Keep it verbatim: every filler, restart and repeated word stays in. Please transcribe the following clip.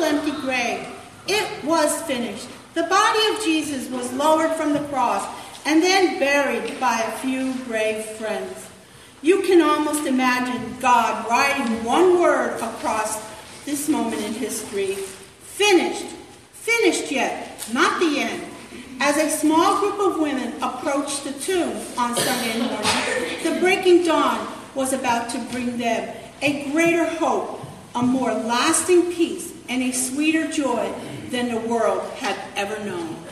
empty grave. It was finished. The body of Jesus was lowered from the cross and then buried by a few brave friends. You can almost imagine God writing one word across this moment in history. Finished. Finished yet, not the end. As a small group of women approached the tomb on Sunday morning, the breaking dawn was about to bring them a greater hope, a more lasting peace, and a sweeter joy than the world had ever known.